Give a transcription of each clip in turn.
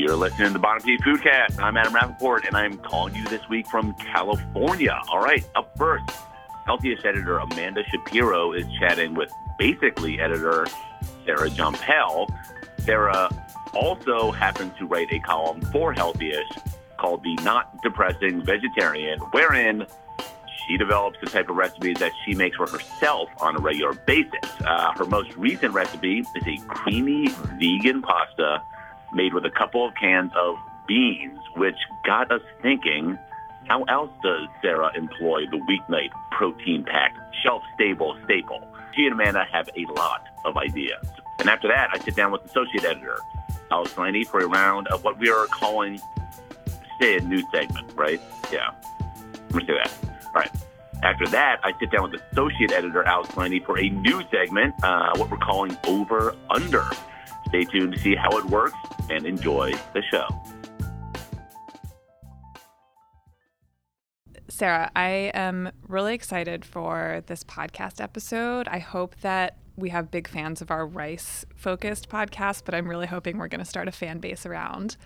You're listening to the Bottom Feed Foodcast. I'm Adam Rappaport, and I'm calling you this week from California. All right, up first, Healthiest editor Amanda Shapiro is chatting with Basically editor Sarah Jumpel. Sarah also happens to write a column for Healthiest called The Not Depressing Vegetarian, wherein she develops the type of recipes that she makes for herself on a regular basis. Her most recent recipe is a creamy vegan pasta made with a couple of cans of beans, which got us thinking, how else does Sarah employ the weeknight protein-packed, shelf-stable staple? She and Amanda have a lot of ideas. And after that, I sit down with associate editor Alex Laney for a round of what we are calling, say, a news segment, right? Yeah, let me say that. All right. After that, I sit down with associate editor Alex Laney for a new segment, what we're calling Over Under. Stay tuned to see how it works and enjoy the show. Sarah, I am really excited for this podcast episode. I hope that we have big fans of our rice-focused podcast, but I'm really hoping we're going to start a fan base around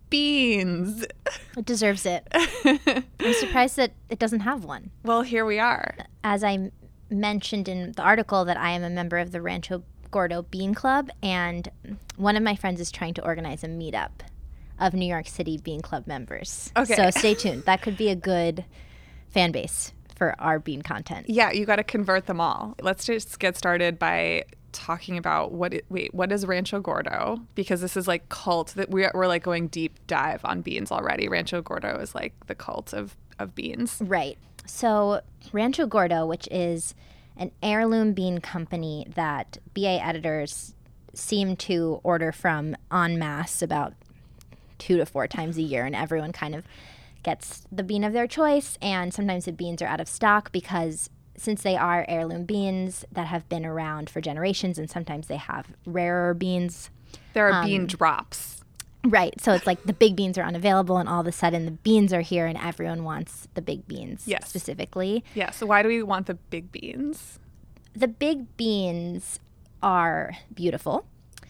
beans. It deserves it. I'm surprised that it doesn't have one. Well, here we are. As I mentioned in the article, that I am a member of the Rancho Gordo Bean Club, and one of my friends is trying to organize a meetup of New York City Bean Club members. Okay. So stay tuned. That could be a good fan base for our bean content. Yeah, you got to convert them all. Let's just get started by talking about what is Rancho Gordo? Because this is like cult that we're like going deep dive on beans already. Rancho Gordo is like the cult of beans. Right. So Rancho Gordo, which is an heirloom bean company that BA editors seem to order from en masse about 2 to 4 times a year, and everyone kind of gets the bean of their choice, and sometimes the beans are out of stock because since they are heirloom beans that have been around for generations, and sometimes they have rarer beans. There are bean drops. Right. So it's like the big beans are unavailable, and all of a sudden the beans are here, and everyone wants the big beans specifically. Yeah. So why do we want the big beans? The big beans are beautiful,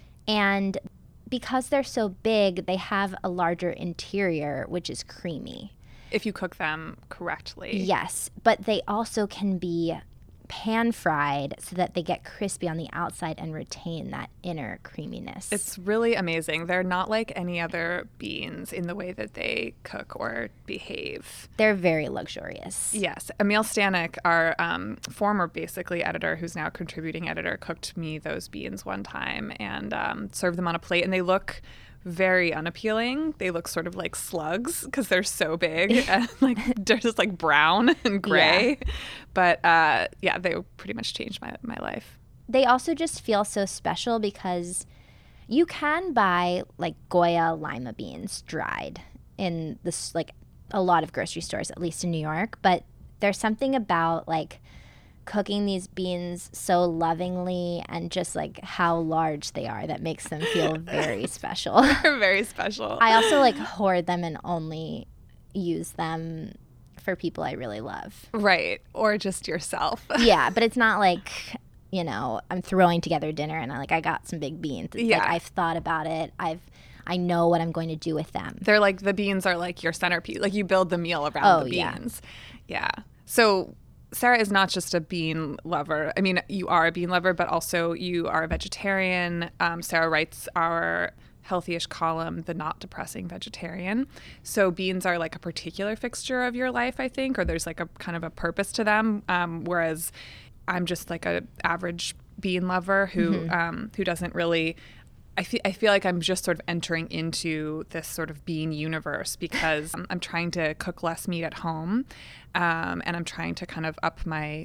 and because they're so big, they have a larger interior, which is creamy. If you cook them correctly. Yes, but they also can be pan-fried so that they get crispy on the outside and retain that inner creaminess. It's really amazing. They're not like any other beans in the way that they cook or behave. They're very luxurious. Yes. Emil Stanek, our former Basically editor, who's now contributing editor, cooked me those beans one time and served them on a plate, and they look very unappealing. They look sort of like slugs because they're so big and like they're just like brown and gray. Yeah. But they pretty much changed my life. They also just feel so special because you can buy like Goya lima beans dried in this like a lot of grocery stores, at least in New York. But there's something about like cooking these beans so lovingly and just like how large they are that makes them feel very special. They're very special. I also like hoard them and only use them for people I really love. Right. Or just yourself. Yeah, but it's not like, you know, I'm throwing together dinner and I got some big beans. It's like I've thought about it. I know what I'm going to do with them. They're like, the beans are like your centerpiece. Like you build the meal around the beans. Yeah. So Sarah is not just a bean lover. I mean, you are a bean lover, but also you are a vegetarian. Sarah writes our healthy-ish column, The Not Depressing Vegetarian. So beans are like a particular fixture of your life, I think, or there's like a kind of a purpose to them. Whereas I'm just like a average bean lover who doesn't really. I feel like I'm just sort of entering into this sort of bean universe because I'm trying to cook less meat at home, and I'm trying to kind of up my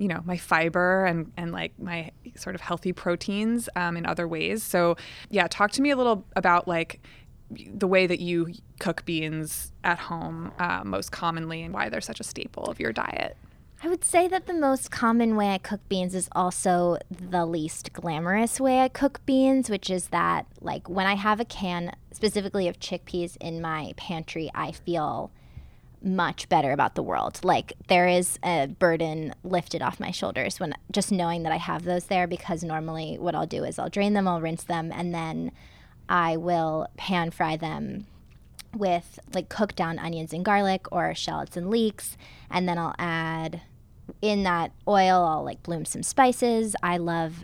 fiber and like my sort of healthy proteins in other ways. So yeah, talk to me a little about like the way that you cook beans at home most commonly and why they're such a staple of your diet. I would say that the most common way I cook beans is also the least glamorous way I cook beans, which is that, like, when I have a can specifically of chickpeas in my pantry, I feel much better about the world. Like, there is a burden lifted off my shoulders when just knowing that I have those there, because normally what I'll do is I'll drain them, I'll rinse them, and then I will pan fry them with like cooked down onions and garlic or shallots and leeks. And then I'll add in that oil, I'll like bloom some spices. I love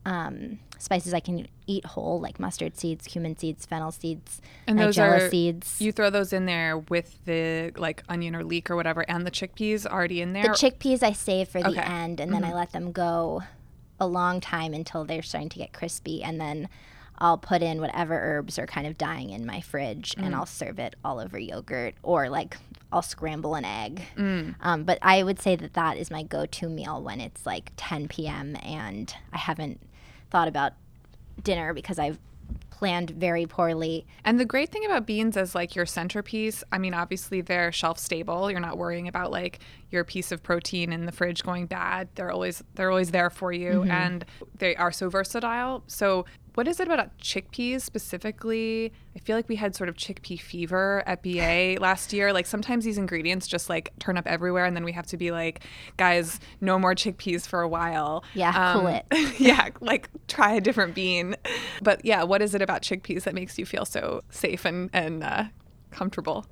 spices I can eat whole, like mustard seeds, cumin seeds, fennel seeds, and those nigella seeds. You throw those in there with the like onion or leek or whatever, and the chickpeas already in there? The chickpeas I save for the end, and then I let them go a long time until they're starting to get crispy, and then I'll put in whatever herbs are kind of dying in my fridge, and I'll serve it all over yogurt, or like I'll scramble an egg. But I would say that is my go-to meal when it's like 10 p.m. and I haven't thought about dinner because I've planned very poorly. And the great thing about beans as like your centerpiece, I mean, obviously they're shelf stable. You're not worrying about like your piece of protein in the fridge going bad. They're always there for you, and they are so versatile. So what is it about chickpeas specifically? I feel like we had sort of chickpea fever at BA last year. Like sometimes these ingredients just like turn up everywhere, and then we have to be like, guys, no more chickpeas for a while. Yeah, cool it. Yeah, like try a different bean. But yeah, what is it about chickpeas that makes you feel so safe and comfortable?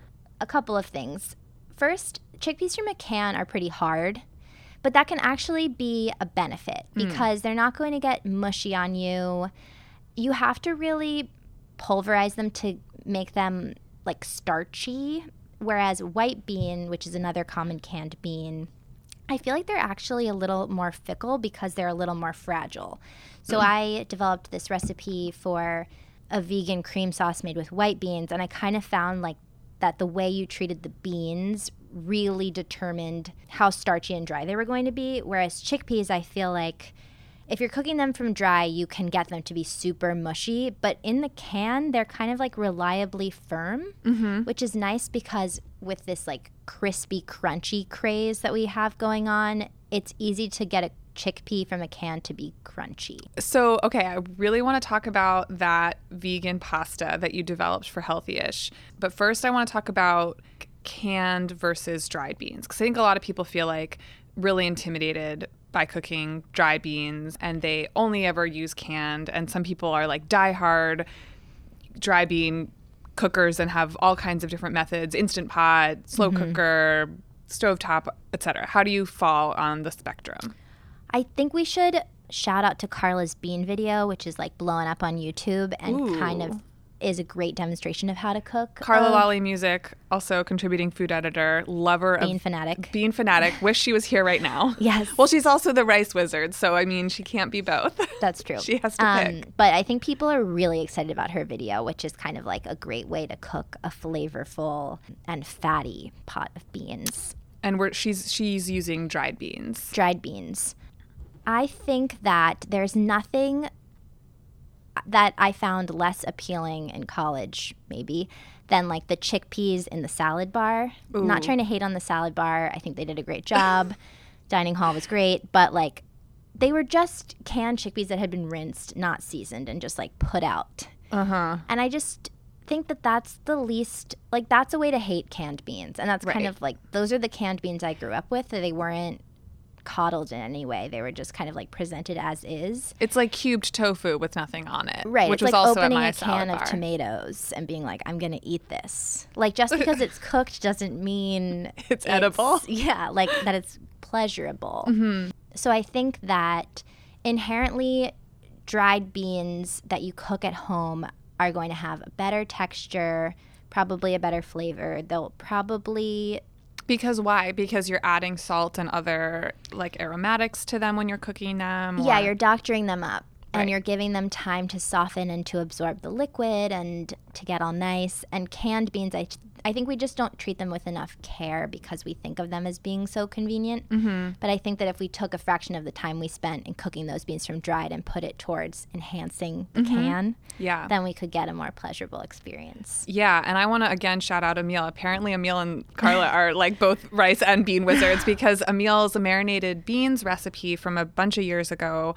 A couple of things. First, chickpeas from a can are pretty hard. But that can actually be a benefit because they're not going to get mushy on you. You have to really pulverize them to make them like starchy. Whereas white bean, which is another common canned bean, I feel like they're actually a little more fickle because they're a little more fragile. So I developed this recipe for a vegan cream sauce made with white beans, and I kind of found like that the way you treated the beans really determined how starchy and dry they were going to be. Whereas chickpeas, I feel like if you're cooking them from dry, you can get them to be super mushy. But in the can, they're kind of like reliably firm, which is nice because with this like crispy, crunchy craze that we have going on, it's easy to get a chickpea from a can to be crunchy. So, okay, I really want to talk about that vegan pasta that you developed for Healthyish. But first, I want to talk about canned versus dried beans, because I think a lot of people feel like really intimidated by cooking dried beans and they only ever use canned, and some people are like diehard dry bean cookers and have all kinds of different methods: Instant Pot, slow cooker, stovetop, etc. How do you fall on the spectrum? I think we should shout out to Carla's bean video, which is like blowing up on YouTube and kind of is a great demonstration of how to cook. Carla Lawley Music, also contributing food editor, lover of Bean Fanatic. Bean Fanatic. Wish she was here right now. Yes. Well, she's also the rice wizard, so I mean, she can't be both. That's true. She has to pick. But I think people are really excited about her video, which is kind of like a great way to cook a flavorful and fatty pot of beans. And she's using dried beans. Dried beans. I think that there's nothing that I found less appealing in college, maybe, than like the chickpeas in the salad bar. I'm not trying to hate on the salad bar. I think they did a great job. Dining hall was great, but like they were just canned chickpeas that had been rinsed, not seasoned, and just like put out. And I just think that that's the least, like that's a way to hate canned beans. And that's kind of like, those are the canned beans I grew up with. They weren't coddled in any way. They were just kind of like presented as is. It's like cubed tofu with nothing on it. Right. Which it's was like also opening at my a can bar. of tomatoes and being like, I'm going to eat this. Like just because it's cooked doesn't mean it's edible. Yeah. Like that it's pleasurable. So I think that inherently dried beans that you cook at home are going to have a better texture, probably a better flavor. They'll probably... Because why? Because you're adding salt and other like aromatics to them when you're cooking them? Yeah, you're doctoring them up. And you're giving them time to soften and to absorb the liquid and to get all nice. And canned beans, I think we just don't treat them with enough care because we think of them as being so convenient. But I think that if we took a fraction of the time we spent in cooking those beans from dried and put it towards enhancing the can, then we could get a more pleasurable experience. Yeah, and I want to again shout out Emil. Apparently Emil and Carla are like both rice and bean wizards, because Emil's marinated beans recipe from a bunch of years ago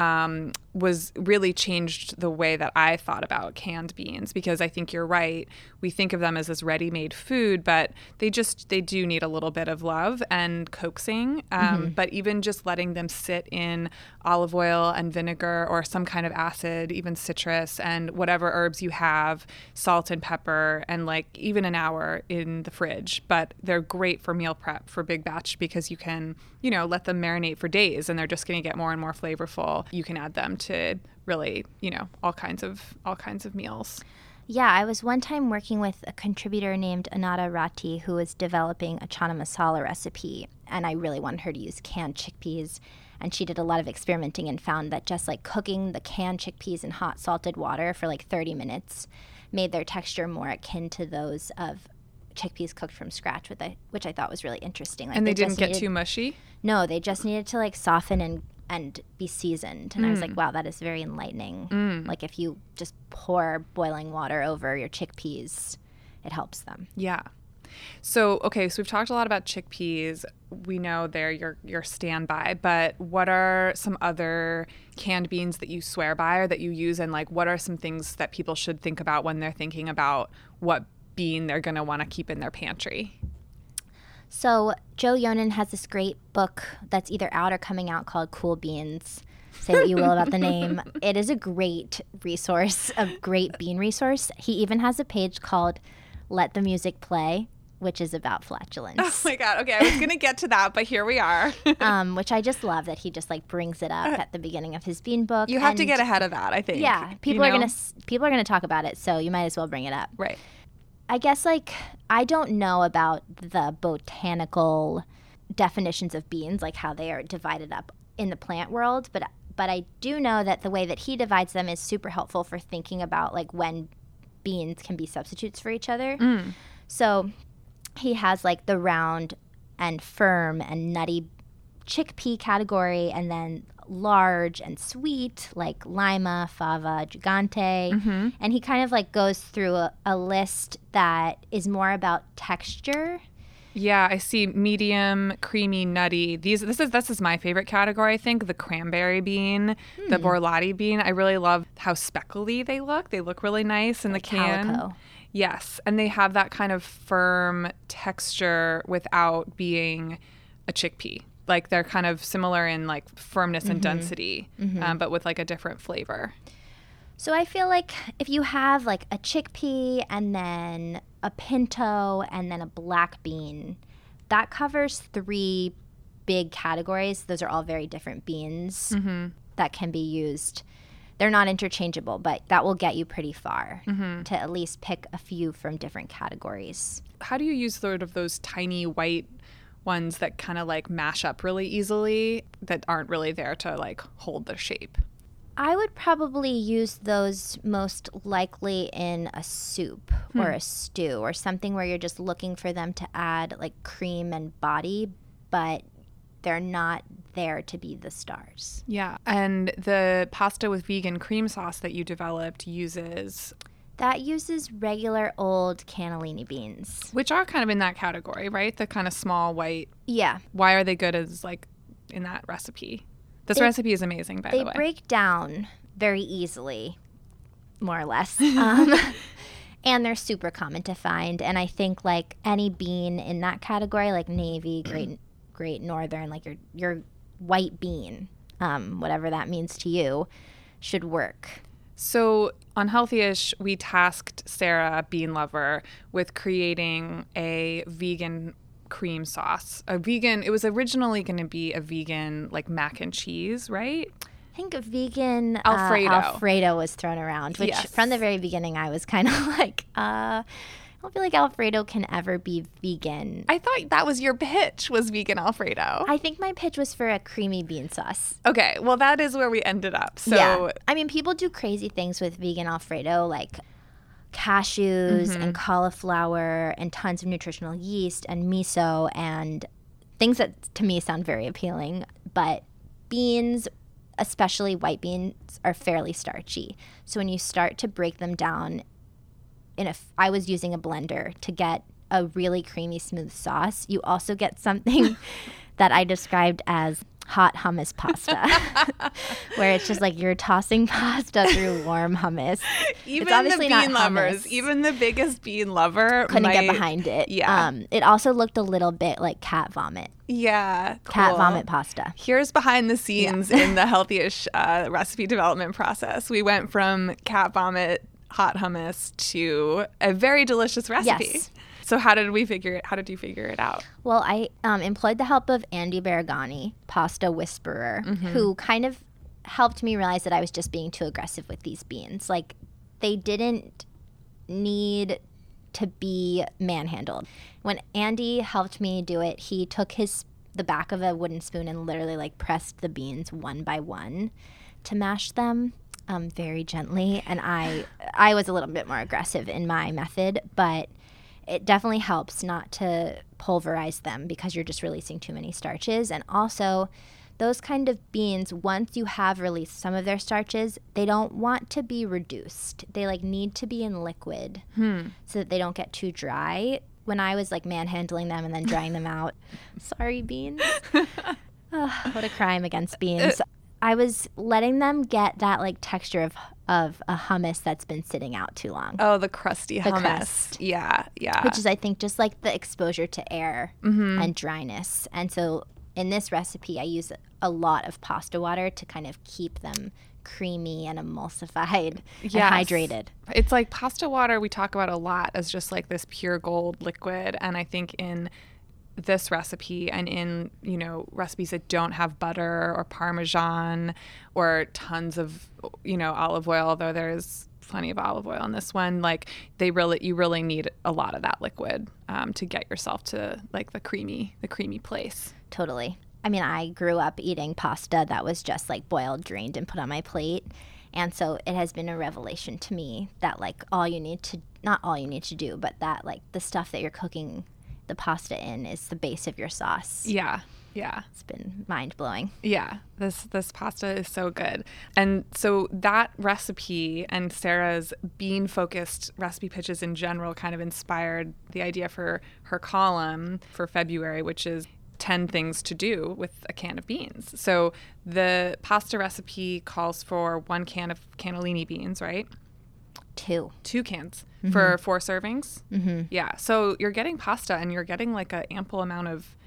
was really changed the way that I thought about canned beans, because I think you're right. We think of them as this ready-made made food, but they do need a little bit of love and coaxing. But even just letting them sit in olive oil and vinegar or some kind of acid, even citrus and whatever herbs you have, salt and pepper, and like even an hour in the fridge. But they're great for meal prep for big batch because you can, let them marinate for days and they're just going to get more and more flavorful. You can add them to really, all kinds of meals. Yeah, I was one time working with a contributor named Anada Ratti who was developing a chana masala recipe, and I really wanted her to use canned chickpeas. And she did a lot of experimenting and found that just like cooking the canned chickpeas in hot salted water for like 30 minutes made their texture more akin to those of chickpeas cooked from scratch, which I thought was really interesting. Like, and they didn't get too mushy? No, they just needed to like soften and be seasoned. And I was like, wow, that is very enlightening. Like if you just pour boiling water over your chickpeas, it helps them. Yeah. So we've talked a lot about chickpeas. We know they're your standby, but what are some other canned beans that you swear by or that you use, and like what are some things that people should think about when they're thinking about what bean they're going to want to keep in their pantry? So Joe Yonan has this great book that's either out or coming out called Cool Beans. Say what you will about the name. It is a great resource, a great bean resource. He even has a page called Let the Music Play, which is about flatulence. Oh my God. Okay, I was going to get to that, but here we are. Which I just love that he just like brings it up at the beginning of his bean book. You have to get ahead of that, I think. Yeah, people are gonna talk about it, so you might as well bring it up. Right. I guess like I don't know about the botanical definitions of beans, like how they are divided up in the plant world, but I do know that the way that he divides them is super helpful for thinking about like when beans can be substitutes for each other. So he has like the round and firm and nutty chickpea category, and then large and sweet like lima, fava, gigante. And he kind of like goes through a list that is more about texture. Yeah, I see medium, creamy, nutty. This is my favorite category, I think. The cranberry bean, the borlotti bean. I really love how speckly they look. They look really nice in the can. Calico. Yes, and they have that kind of firm texture without being a chickpea. Like they're kind of similar in like firmness and density, but with like a different flavor. So I feel like if you have like a chickpea and then a pinto and then a black bean, that covers 3 big categories. Those are all very different beans that can be used. They're not interchangeable, but that will get you pretty far to at least pick a few from different categories. How do you use sort of those tiny white ones that kind of like mash up really easily that aren't really there to like hold the shape? I would probably use those most likely in a soup or a stew or something where you're just looking for them to add like cream and body, but they're not there to be the stars. Yeah. And the pasta with vegan cream sauce that you developed uses regular old cannellini beans. Which are kind of in that category, right? The kind of small white. Yeah. Why are they good as like in that recipe? This recipe is amazing, by the way. They break down very easily, more or less. And they're super common to find. And I think like any bean in that category, like navy, great northern, like your white bean, whatever that means to you, should work. So on Healthyish, we tasked Sarah, Bean Lover, with creating a vegan cream sauce. It was originally going to be a vegan like mac and cheese, right? I think a vegan Alfredo was thrown around, which from the very beginning I was kind of like, I don't feel like Alfredo can ever be vegan. I thought that was your pitch, was vegan Alfredo. I think my pitch was for a creamy bean sauce. Okay, well that is where we ended up. So yeah. I mean, people do crazy things with vegan Alfredo, like cashews and cauliflower and tons of nutritional yeast and miso and things that to me sound very appealing. But beans, especially white beans, are fairly starchy. So when you start to break them down, I was using a blender to get a really creamy, smooth sauce. You also get something that I described as hot hummus pasta, where it's just like you're tossing pasta through warm hummus. Even it's obviously the bean not lovers, hummus. even the biggest bean lover Couldn't get behind it. Yeah. It also looked a little bit like cat vomit. Yeah. Cat cool. vomit pasta. Here's behind the scenes in the Healthyish recipe development process. We went from cat vomit hot hummus to a very delicious recipe. Yes. So how did you figure it out? Well, I employed the help of Andy Baragani, pasta whisperer, who kind of helped me realize that I was just being too aggressive with these beans. Like, they didn't need to be manhandled. When Andy helped me do it, he took the back of a wooden spoon and literally like pressed the beans one by one to mash them very gently. And I was a little bit more aggressive in my method, but it definitely helps not to pulverize them because you're just releasing too many starches. And also, those kind of beans, once you have released some of their starches, they don't want to be reduced. They like need to be in liquid so that they don't get too dry. When I was like manhandling them and then drying them out, sorry beans. What a crime against beans. I was letting them get that like texture of a hummus that's been sitting out too long. Oh, the crusty hummus. Crust. Yeah. Which is, I think, just like the exposure to air and dryness. And so in this recipe, I use a lot of pasta water to kind of keep them creamy and emulsified and hydrated. It's like pasta water we talk about a lot as just like this pure gold liquid. And I think in this recipe and in, recipes that don't have butter or Parmesan or tons of, olive oil, although there's plenty of olive oil in this one, like you really need a lot of that liquid to get yourself to like the creamy place. Totally. I mean, I grew up eating pasta that was just like boiled, drained, and put on my plate. And so it has been a revelation to me that like not all you need to do, but that like the stuff that you're cooking the pasta in is the base of your sauce. Yeah. It's been mind-blowing. Yeah. This pasta is so good. And so that recipe and Sarah's bean-focused recipe pitches in general kind of inspired the idea for her column for February, which is 10 things to do with a can of beans. So the pasta recipe calls for 1 can of cannellini beans, right? 2 cans for 4 servings. Yeah. So you're getting pasta and you're getting like an ample amount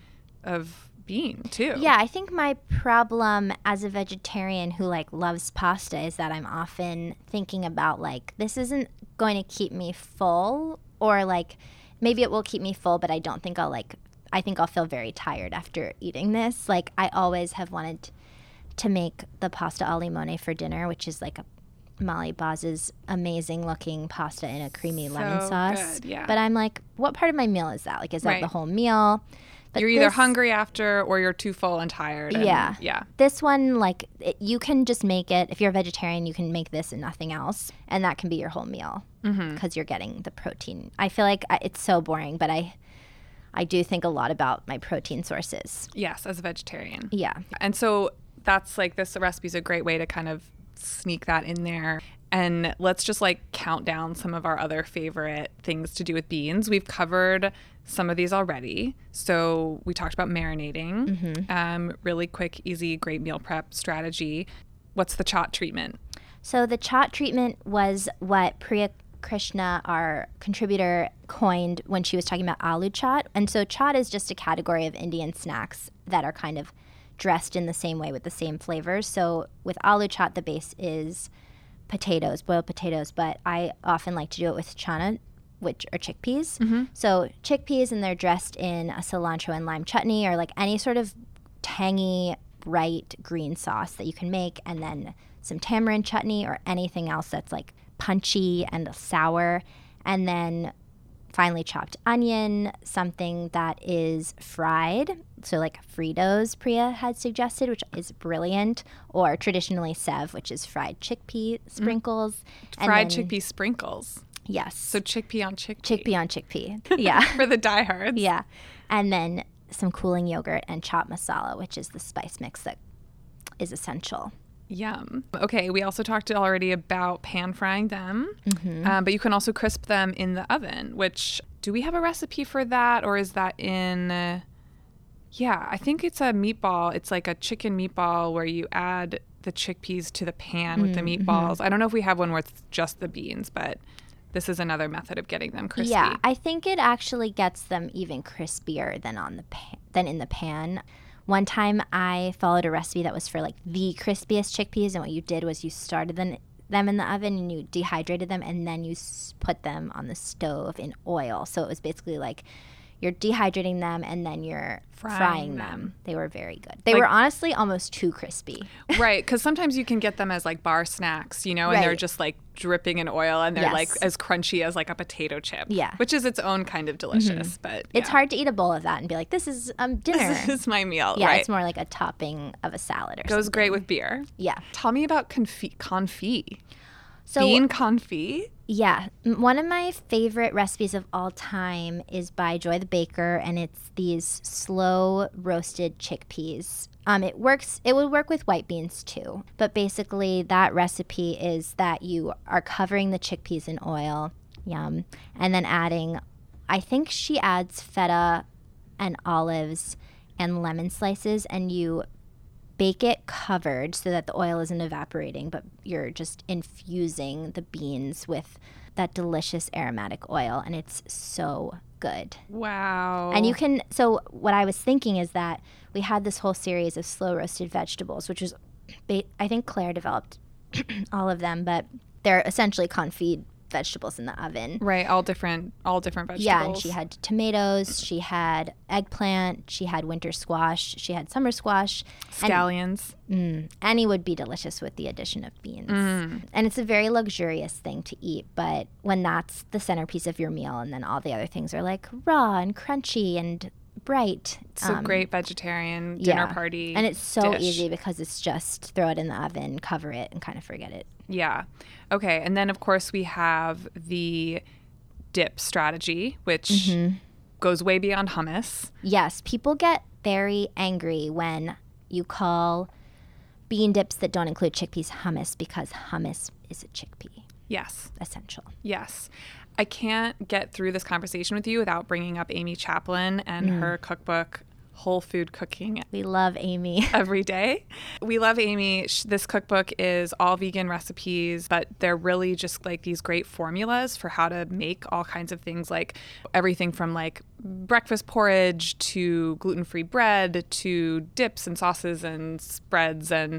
of bean too. Yeah. I think my problem as a vegetarian who like loves pasta is that I'm often thinking about like, this isn't going to keep me full, or like maybe it will keep me full, but I think I'll feel very tired after eating this. Like I always have wanted to make the pasta al limone for dinner, which is like Molly Boz's amazing looking pasta in a creamy lemon sauce. Good, yeah. But I'm like, what part of my meal is that? Like, is that the whole meal? But you're either hungry after or you're too full and tired. Yeah. This one, like, you can just make it. If you're a vegetarian, you can make this and nothing else. And that can be your whole meal because you're getting the protein. I feel like it's so boring, but I do think a lot about my protein sources. Yes, as a vegetarian. Yeah. And so that's like this recipe is a great way to kind of sneak that in there. And let's just like count down some of our other favorite things to do with beans. We've covered some of these already. So we talked about marinating, really quick, easy, great meal prep strategy. What's the chaat treatment? So the chaat treatment was what Priya Krishna, our contributor, coined when she was talking about aloo chaat. And so chaat is just a category of Indian snacks that are kind of dressed in the same way with the same flavors. So with aloo chaat, the base is potatoes, boiled potatoes, but I often like to do it with chana, which are chickpeas. So chickpeas, and they're dressed in a cilantro and lime chutney or like any sort of tangy, bright green sauce that you can make, and then some tamarind chutney or anything else that's like punchy and sour, and then finely chopped onion, something that is fried, so like Fritos Priya had suggested, which is brilliant, or traditionally sev, which is fried chickpea sprinkles. Fried chickpea sprinkles. Yes. So chickpea on chickpea. Chickpea on chickpea. Yeah. For the diehards. Yeah. And then some cooling yogurt and chaat masala, which is the spice mix that is essential. Yum. Okay, we also talked already about pan frying them, but you can also crisp them in the oven, which, do we have a recipe for that, or is that in Yeah, I think it's a meatball. It's like a chicken meatball where you add the chickpeas to the pan with the meatballs. I don't know if we have one where it's just the beans, but this is another method of getting them crispy. Yeah, I think it actually gets them even crispier than than in the pan. One time I followed a recipe that was for like the crispiest chickpeas, and what you did was you started them in the oven and you dehydrated them, and then you put them on the stove in oil. So it was basically like you're dehydrating them and then you're frying them. They were very good. They were honestly almost too crispy. Right, because sometimes you can get them as like bar snacks, and they're just like dripping in oil, and they're like as crunchy as like a potato chip. Yeah. Which is its own kind of delicious. But it's hard to eat a bowl of that and be like, this is dinner. This is my meal. Yeah, right? it's more like a topping of a salad or Goes something. great with beer. Yeah. Tell me about confit. So, bean confit? Yeah. One of my favorite recipes of all time is by Joy the Baker, and it's these slow roasted chickpeas. It would work with white beans too. But basically that recipe is that you are covering the chickpeas in oil, yum, and then adding, I think she adds feta and olives and lemon slices, and you bake it covered so that the oil isn't evaporating, but you're just infusing the beans with that delicious aromatic oil, and it's so good. Wow. And so what I was thinking is that we had this whole series of slow roasted vegetables, which was, I think Claire developed all of them, but they're essentially confit vegetables in the oven. Right, all different vegetables. Yeah, and she had tomatoes, she had eggplant, she had winter squash, she had summer squash. Scallions. Any would be delicious with the addition of beans. And it's a very luxurious thing to eat, but when that's the centerpiece of your meal and then all the other things are like raw and crunchy and bright. It's a great vegetarian dinner party. And it's so dish. easy because it's just throw it in the oven, cover it, and kind of forget it. Yeah. Okay. And then, of course, we have the dip strategy, which goes way beyond hummus. Yes. People get very angry when you call bean dips that don't include chickpeas hummus, because hummus is a chickpea. Yes. Essential. Yes. I can't get through this conversation with you without bringing up Amy Chaplin and her cookbook, Whole Food Cooking. We love Amy. Every day. We love Amy. This cookbook is all vegan recipes, but they're really just like these great formulas for how to make all kinds of things, like everything from like breakfast porridge to gluten-free bread to dips and sauces and spreads and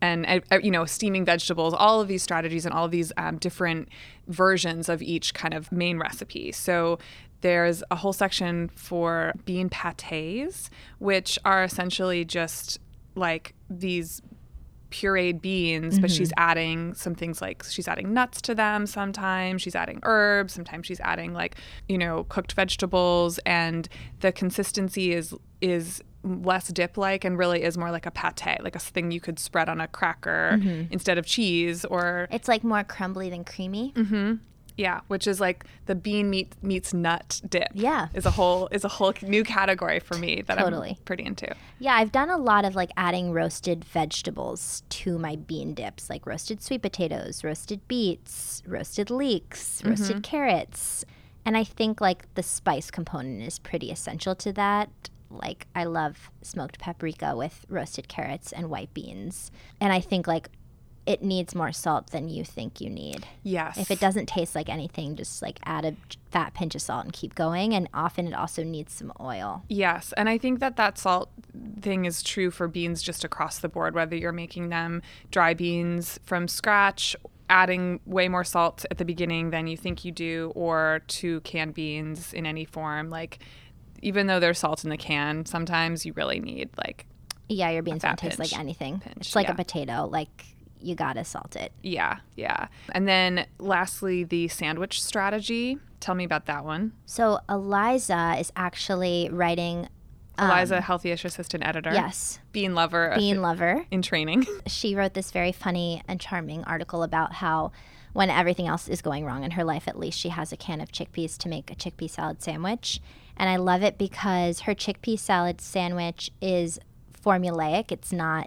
steaming vegetables, all of these strategies and all of these different versions of each kind of main recipe. So there's a whole section for bean pâtés, which are essentially just like these pureed beans, but she's adding some things, like she's adding nuts to them sometimes, she's adding herbs, sometimes she's adding like, cooked vegetables, and the consistency is less dip-like and really is more like a pâté, like a thing you could spread on a cracker instead of cheese. Or it's like more crumbly than creamy. Yeah, which is like the bean meets nut dip. Yeah. is a whole new category for me that Totally. I'm pretty into. Yeah, I've done a lot of like adding roasted vegetables to my bean dips, like roasted sweet potatoes, roasted beets, roasted leeks, roasted carrots. And I think like the spice component is pretty essential to that. Like I love smoked paprika with roasted carrots and white beans. And I think like it needs more salt than you think you need. Yes. If it doesn't taste like anything, just like add a fat pinch of salt and keep going. And often it also needs some oil. Yes. And I think that salt thing is true for beans just across the board, whether you're making them dry beans from scratch, adding way more salt at the beginning than you think you do, or to canned beans in any form. Like, even though there's salt in the can, sometimes you really need like your beans don't taste like anything. It's like a potato. Like, you gotta salt it. Yeah. And then lastly, the sandwich strategy. Tell me about that one. So Eliza is actually writing... Eliza, Healthy-ish assistant editor. Yes. Bean lover. In training. She wrote this very funny and charming article about how when everything else is going wrong in her life, at least she has a can of chickpeas to make a chickpea salad sandwich. And I love it because her chickpea salad sandwich is formulaic. It's not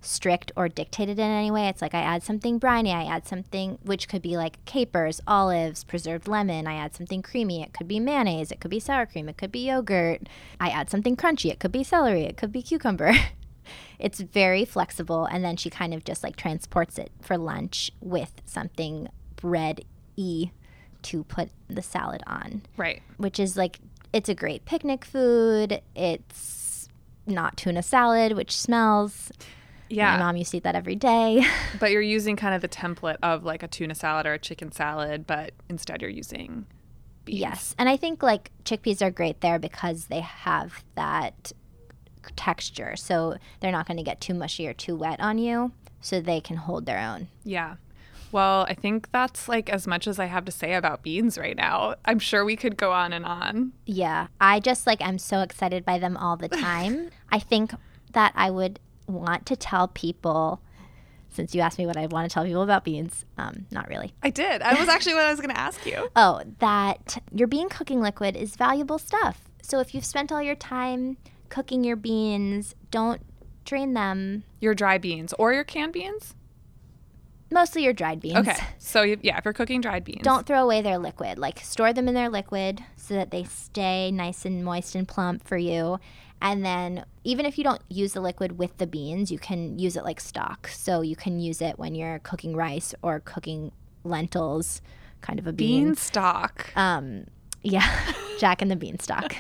strict or dictated in any way. It's like I add something briny, I add something which could be like capers, olives, preserved lemon, I add something creamy, it could be mayonnaise, it could be sour cream, it could be yogurt. I add something crunchy, it could be celery, it could be cucumber. It's very flexible, and then she kind of just like transports it for lunch with something bread-y to put the salad on. Right. Which is like, it's a great picnic food. It's not tuna salad, which smells. Yeah. My mom used to eat that every day. But you're using kind of the template of like a tuna salad or a chicken salad, but instead you're using beans. Yes. And I think like chickpeas are great there because they have that texture. So they're not going to get too mushy or too wet on you. So they can hold their own. Yeah. Well, I think that's like as much as I have to say about beans right now. I'm sure we could go on and on. Yeah. I just like, I'm so excited by them all the time. I think that I would want to tell people, since you asked me what I want to tell people about beans, not really. I did. That was actually what I was going to ask you. Oh, that your bean cooking liquid is valuable stuff. So if you've spent all your time cooking your beans, don't drain them. Your dry beans or your canned beans? Mostly your dried beans. Okay. So, yeah, if you're cooking dried beans. Don't throw away their liquid. Like, store them in their liquid so that they stay nice and moist and plump for you. And then even if you don't use the liquid with the beans, you can use it like stock. So you can use it when you're cooking rice or cooking lentils, kind of a bean stock. Yeah, Jack and the Beanstalk.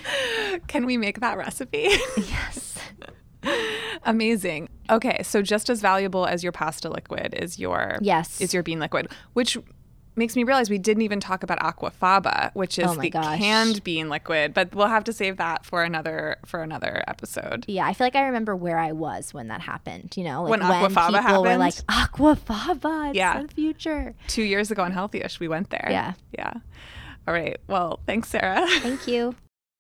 Can we make that recipe? Yes. Amazing. Okay, so just as valuable as your pasta liquid is your bean liquid, which makes me realize we didn't even talk about aquafaba, which is the canned bean liquid, but we'll have to save that for another episode. Yeah, I feel like I remember where I was when that happened, you know, like when aquafaba happened. People were like, aquafaba, it's the future. 2 years ago on Healthyish, we went there. Yeah. Yeah. All right. Well, thanks, Sarah. Thank you.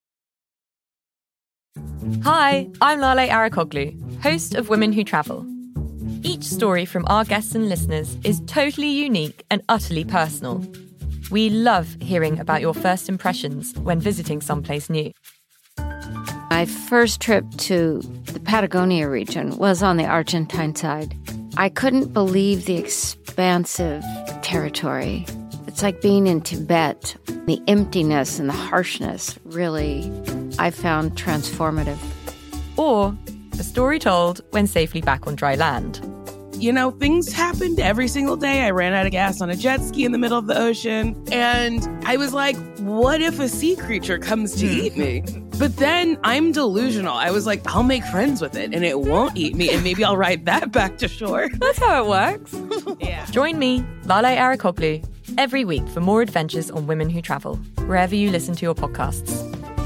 Hi, I'm Lale Arikoglu, host of Women Who Travel. Each story from our guests and listeners is totally unique and utterly personal. We love hearing about your first impressions when visiting someplace new. My first trip to the Patagonia region was on the Argentine side. I couldn't believe the expansive territory. It's like being in Tibet. The emptiness and the harshness really, I found transformative. Or a story told when safely back on dry land. You know, things happened every single day. I ran out of gas on a jet ski in the middle of the ocean. And I was like, what if a sea creature comes to eat me? But then I'm delusional. I was like, I'll make friends with it and it won't eat me. And maybe I'll ride that back to shore. That's how it works. Yeah. Join me, Lale Arikoglu, every week for more adventures on Women Who Travel, wherever you listen to your podcasts.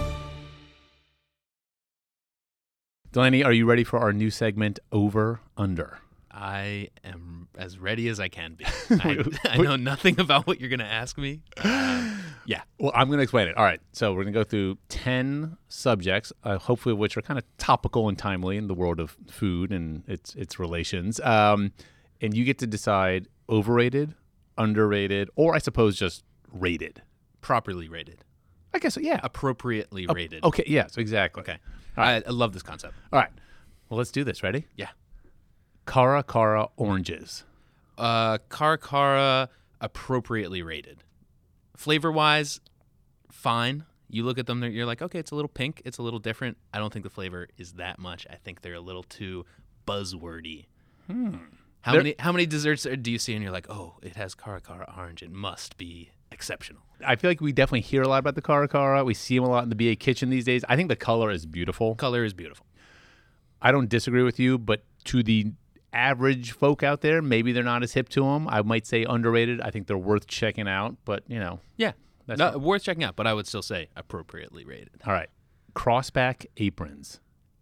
Delaney, are you ready for our new segment, Over Under? I am as ready as I can be. I know nothing about what you're going to ask me. Yeah. Well, I'm going to explain it. All right. So we're going to go through 10 subjects, hopefully of which are kind of topical and timely in the world of food and its relations. And you get to decide overrated, underrated, or I suppose just rated. Properly rated. I guess, yeah. Appropriately rated. Okay. Yes, exactly. Okay. Right. I love this concept. All right. Well, let's do this. Ready? Yeah. Cara Cara oranges. Cara Cara appropriately rated. Flavor-wise, fine. You look at them, you're like, okay, it's a little pink. It's a little different. I don't think the flavor is that much. I think they're a little too buzzwordy. How many desserts do you see and you're like, oh, it has Cara Cara orange. It must be exceptional. I feel like we definitely hear a lot about the Cara Cara. We see them a lot in the BA kitchen these days. I think the color is beautiful. Color is beautiful. I don't disagree with you, but to the average folk out there, maybe they're not as hip to them. I might say underrated. I think they're worth checking out, but you know. Yeah, worth checking out, but I would still say appropriately rated. All right. Crossback aprons.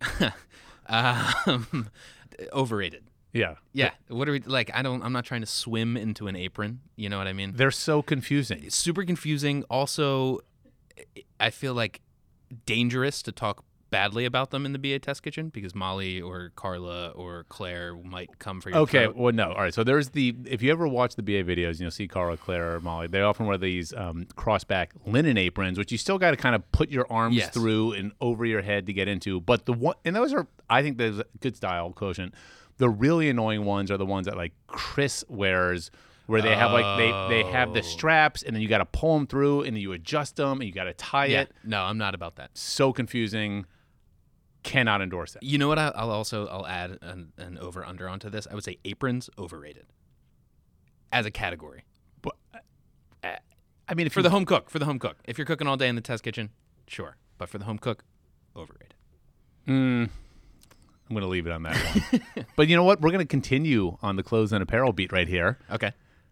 Overrated. Yeah. Yeah. What are we like? I'm not trying to swim into an apron. You know what I mean? They're so confusing. It's super confusing. Also, I feel like dangerous to talk badly about them in the BA test kitchen because Molly or Carla or Claire might come for your throat. Well, no. All right. So there's if you ever watch the BA videos, you'll see Carla, Claire, or Molly. They often wear these crossback linen aprons, which you still got to kind of put your arms through and over your head to get into. But and those are, I think there's a good style quotient. The really annoying ones are the ones that like Chris wears, where they have like they have the straps, and then you got to pull them through, and then you adjust them, and you got to tie it. No, I'm not about that. So confusing. Cannot endorse that. You know what? I'll add an over under onto this. I would say aprons overrated as a category. But I mean, for the home cook, if you're cooking all day in the test kitchen, sure. But for the home cook, overrated. I'm going to leave it on that one. But you know what? We're going to continue on the clothes and apparel beat right here. Okay.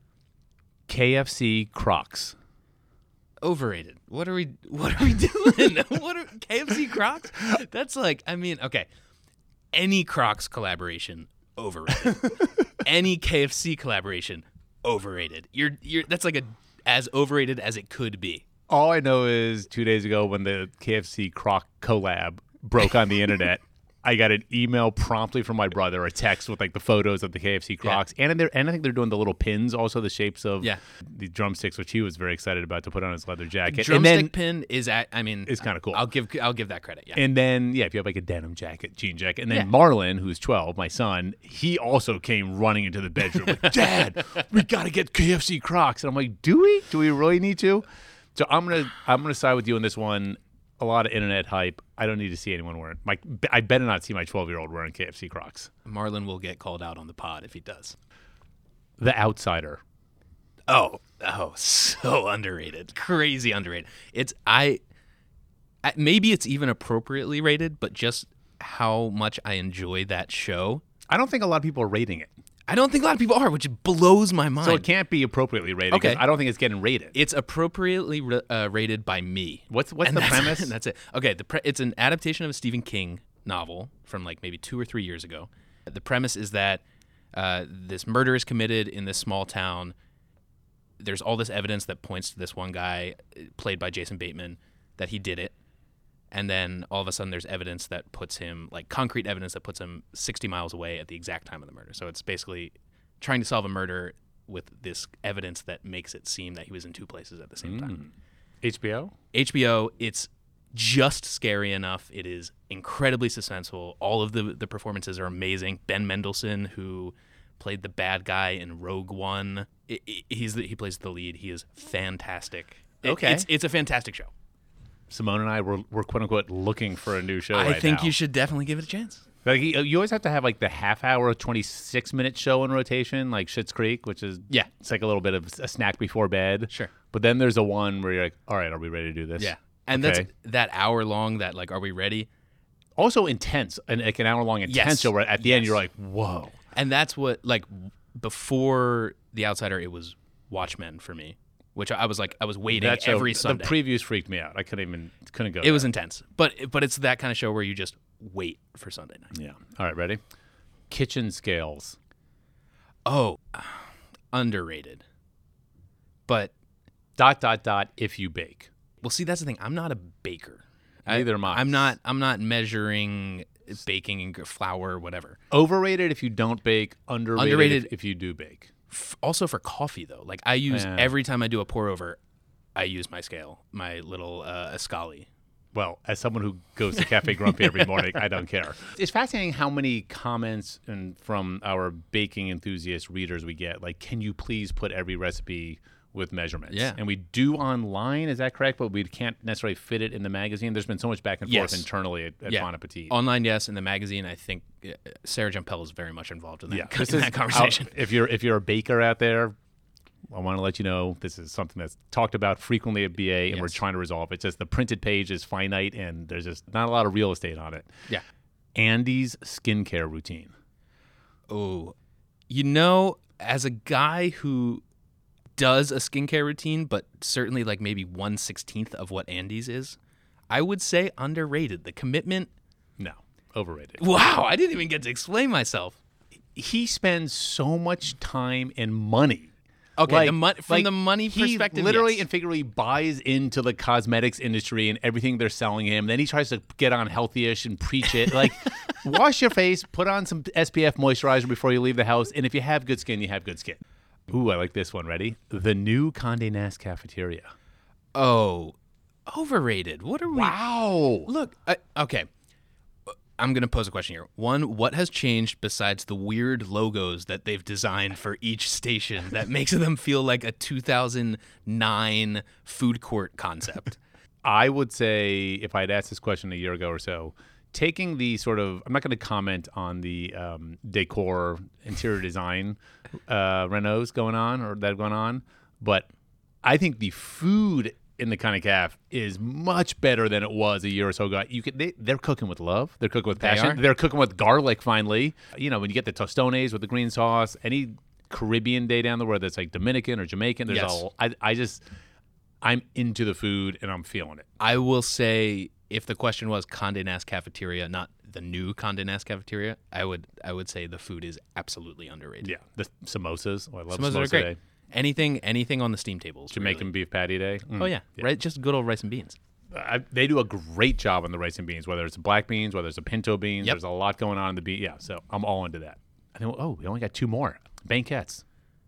KFC Crocs. Overrated. What are we doing? KFC Crocs? That's like, I mean, okay. Any Crocs collaboration, overrated. Any KFC collaboration, overrated. That's like as overrated as it could be. All I know is 2 days ago when the KFC Croc collab broke on the internet, I got an email promptly from my brother, a text with like the photos of the KFC Crocs, and I think they're doing the little pins, also the shapes of the drumsticks, which he was very excited about to put on his leather jacket. Drumstick pin is kind of cool. I'll give that credit. Yeah. And then if you have like a denim jacket, jean jacket, and then Marlon, who's 12, my son, he also came running into the bedroom like, Dad, we got to get KFC Crocs, and I'm like, do we? Do we really need to? So I'm gonna side with you on this one. A lot of internet hype. I don't need to see anyone wearing. I better not see my 12-year-old wearing KFC Crocs. Marlon will get called out on the pod if he does. The Outsider. Oh, so underrated. Crazy underrated. Maybe it's even appropriately rated, but just how much I enjoy that show. I don't think a lot of people are rating it. I don't think a lot of people are, which blows my mind. So it can't be appropriately rated. Okay. I don't think it's getting rated. It's appropriately rated by me. What's the premise? That's it. Okay, it's an adaptation of a Stephen King novel from like maybe 2 or 3 years ago. The premise is that this murder is committed in this small town. There's all this evidence that points to this one guy, played by Jason Bateman, that he did it. And then all of a sudden there's evidence that puts him, like concrete evidence that puts him 60 miles away at the exact time of the murder. So it's basically trying to solve a murder with this evidence that makes it seem that he was in 2 places at the same time. HBO, it's just scary enough. It is incredibly suspenseful. All of the performances are amazing. Ben Mendelsohn, who played the bad guy in Rogue One, he plays the lead. He is fantastic. It's a fantastic show. Simone and I were quote unquote looking for a new show. I think now. You should definitely give it a chance. Like you always have to have like the half-hour, 26-minute show in rotation, like Schitt's Creek, which is it's like a little bit of a snack before bed. Sure. But then there's a one where you're like, all right, are we ready to do this? Yeah. And that's that hour long. That like, are we ready? Also intense, and like an hour long intense show where at the end you're like, whoa. And that's what like before The Outsider, it was Watchmen for me. Which I was waiting every Sunday. The previews freaked me out. I couldn't go. It was intense, but it's that kind of show where you just wait for Sunday night. Yeah. All right, ready? Kitchen Scales. Oh, underrated. But ... if you bake. Well, see, that's the thing. I'm not a baker. Neither am I. I'm not measuring baking and flour, whatever. Overrated if you don't bake. Underrated if you do bake. Also for coffee, though. Like, I use, every time I do a pour over, I use my scale, my little Ascali. Well, as someone who goes to Cafe Grumpy every morning, I don't care. It's fascinating how many comments from our baking enthusiast readers we get. Like, can you please put every recipe with measurements? Yeah. And we do online, is that correct? But we can't necessarily fit it in the magazine. There's been so much back and forth internally at Bon Appetit. Online, yes. In the magazine, I think Sarah Jumpel is very much involved in that, that conversation. If you're a baker out there, I want to let you know this is something that's talked about frequently at BA, and we're trying to resolve it. It's just the printed page is finite, and there's just not a lot of real estate on it. Yeah. Andy's skincare routine. Oh, as a guy who does a skincare routine, but certainly like maybe 1/16 of what Andy's is, I would say underrated. The commitment. No, overrated. Wow, I didn't even get to explain myself. He spends so much time and money. Okay, from the money perspective, he literally and figuratively buys into the cosmetics industry and everything they're selling him. Then he tries to get on healthy-ish and preach it. Like, wash your face, put on some SPF moisturizer before you leave the house, and if you have good skin, you have good skin. Ooh, I like this one. Ready? The new Condé Nast cafeteria. Oh, overrated. What are we? Wow. Look, okay. I'm going to pose a question here. One, what has changed besides the weird logos that they've designed for each station that makes them feel like a 2009 food court concept? I would say, if I had asked this question a year ago or so, taking the sort of, I'm not going to comment on the decor, interior design renos going on or that have gone on, but I think the food in the CONCACAF is much better than it was a year or so ago. They're cooking with love. They're cooking with passion. They're cooking with garlic, finally. You know, when you get the tostones with the green sauce, any Caribbean day down the road that's like Dominican or Jamaican, there's I'm into the food and I'm feeling it. I will say, if the question was Condé Nast Cafeteria, not the new Condé Nast Cafeteria, I would say the food is absolutely underrated. Yeah, the samosas. Oh, I love samosas samosa are great. day. Anything on the steam tables. Jamaican really. beef patty day. Oh yeah, right. Just good old rice and beans. They do a great job on the rice and beans, whether it's black beans, whether it's a pinto beans. Yep. There's a lot going on in the bean. Yeah, so I'm all into that. I think. Oh, we only got 2 more. Banquettes.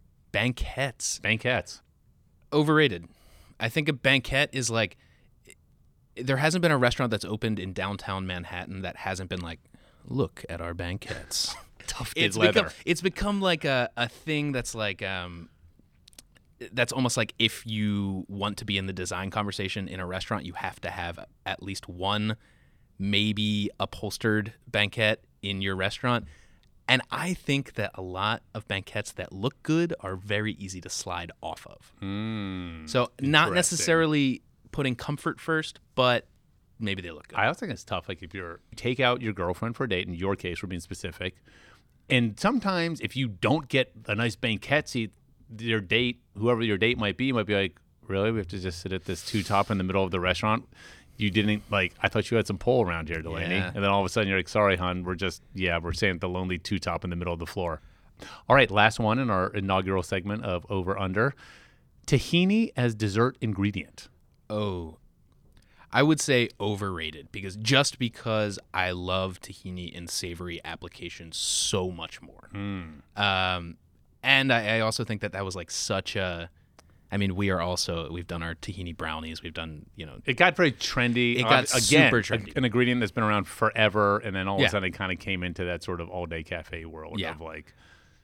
Overrated. I think a banquette is like, there hasn't been a restaurant that's opened in downtown Manhattan that hasn't been like, look at our banquettes. Tufted leather. It's become like a thing that's like, that's almost like if you want to be in the design conversation in a restaurant, you have to have at least one maybe upholstered banquette in your restaurant. And I think that a lot of banquettes that look good are very easy to slide off of. So not necessarily putting comfort first, but maybe they look good. I also think it's tough. Like if you take out your girlfriend for a date, in your case, we're being specific. And sometimes if you don't get a nice banquette seat, your date, whoever your date might be like, really? We have to just sit at this 2-top in the middle of the restaurant? You didn't, like, I thought you had some pull around here, Delaney. Yeah. And then all of a sudden you're like, sorry, hon, we're saying the lonely 2-top in the middle of the floor. All right, last one in our inaugural segment of Over Under. Tahini as dessert ingredient. Oh, I would say overrated because I love tahini in savory applications so much more. And I also think that was like such a, I mean, we've done our tahini brownies. We've done, It got very trendy. It got super trendy. An ingredient that's been around forever, and then all of a sudden it kind of came into that sort of all-day cafe world of like.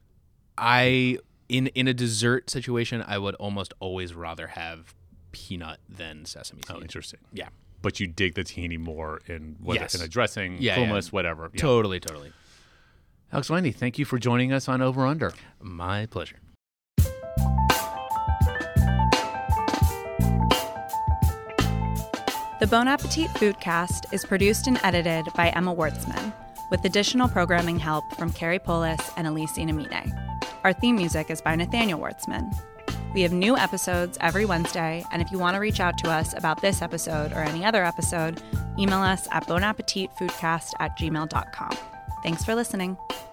In a dessert situation, I would almost always rather have peanut than sesame seed. Oh, interesting. Yeah. But you dig the tahini more in a dressing, hummus, yeah. whatever. Yeah. Totally. Alex Delaney, thank you for joining us on Over Under. My pleasure. The Bon Appetit Foodcast is produced and edited by Emma Wartzman, with additional programming help from Carrie Polis and Elise Inamine. Our theme music is by Nathaniel Wartzman. We have new episodes every Wednesday, and if you want to reach out to us about this episode or any other episode, email us at bonappetitfoodcast@gmail.com. Thanks for listening.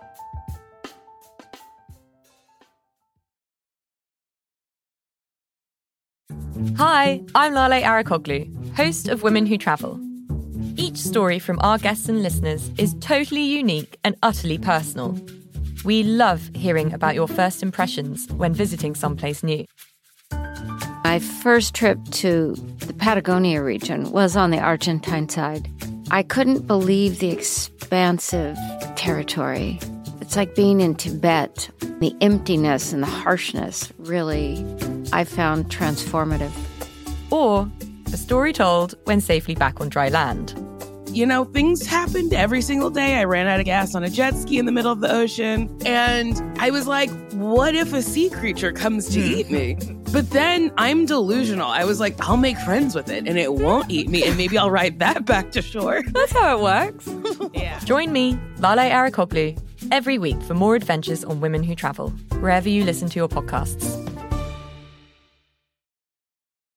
Hi, I'm Lale Arikoglu, host of Women Who Travel. Each story from our guests and listeners is totally unique and utterly personal. We love hearing about your first impressions when visiting someplace new. My first trip to the Patagonia region was on the Argentine side. I couldn't believe the expansive territory. It's like being in Tibet. The emptiness and the harshness really, I found transformative. Or a story told when safely back on dry land. Things happened every single day. I ran out of gas on a jet ski in the middle of the ocean. And I was like, what if a sea creature comes to eat me? But then I'm delusional. I was like, I'll make friends with it and it won't eat me. And maybe I'll ride that back to shore. That's how it works. Yeah. Join me, Lale Arikoglu, every week for more adventures on Women Who Travel, wherever you listen to your podcasts.